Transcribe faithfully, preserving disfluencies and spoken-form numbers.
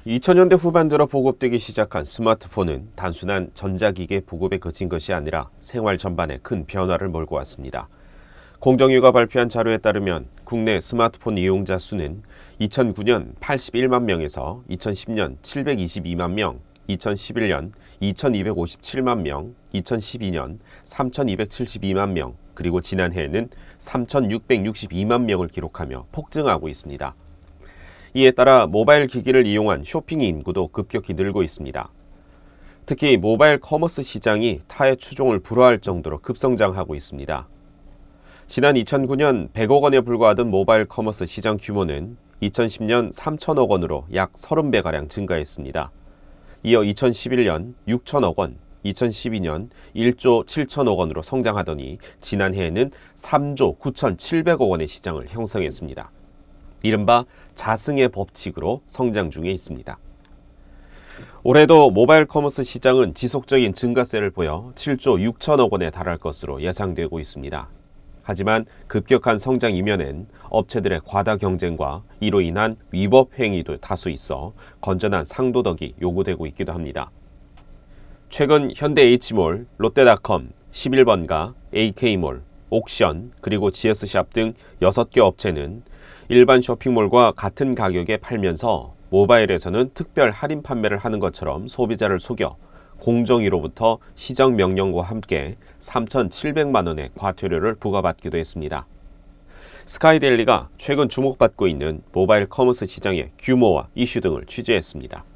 이천 년대 후반 들어 보급되기 시작한 스마트폰은 단순한 전자기기 보급에 그친 것이 아니라 생활 전반에 큰 변화를 몰고 왔습니다. 공정위가 발표한 자료에 따르면 국내 스마트폰 이용자 수는 이천구 년 팔십일만 명에서 이천십 년 칠백이십이만 명, 이천십일 년 이천이백오십칠만 명, 이천십이 년 삼천이백칠십이만 명, 그리고 지난해에는 삼천육백육십이만 명을 기록하며 폭증하고 있습니다. 이에 따라 모바일 기기를 이용한 쇼핑 인구도 급격히 늘고 있습니다. 특히 모바일 커머스 시장이 타의 추종을 불허할 정도로 급성장하고 있습니다. 지난 이천구 년 백억 원에 불과하던 모바일 커머스 시장 규모는 이천십 년 삼천억 원으로 약 삼십 배가량 증가했습니다. 이어 이천십일 년 육천억 원, 이천십이 년 일조 칠천억 원으로 성장하더니 지난해에는 삼조 구천칠백억 원의 시장을 형성했습니다. 이른바 자승의 법칙으로 성장 중에 있습니다. 올해도 모바일 커머스 시장은 지속적인 증가세를 보여 칠조 육천억 원에 달할 것으로 예상되고 있습니다. 하지만 급격한 성장 이면엔 업체들의 과다 경쟁과 이로 인한 위법 행위도 다수 있어 건전한 상도덕이 요구되고 있기도 합니다. 최근 현대 H몰, 롯데닷컴, 십일 번가, 에이케이몰, 옥션, 그리고 지에스샵 등 여섯 개 업체는 일반 쇼핑몰과 같은 가격에 팔면서 모바일에서는 특별 할인 판매를 하는 것처럼 소비자를 속여 공정위로부터 시정 명령과 함께 삼천칠백만 원의 과태료를 부과받기도 했습니다. 스카이데일리가 최근 주목받고 있는 모바일 커머스 시장의 규모와 이슈 등을 취재했습니다.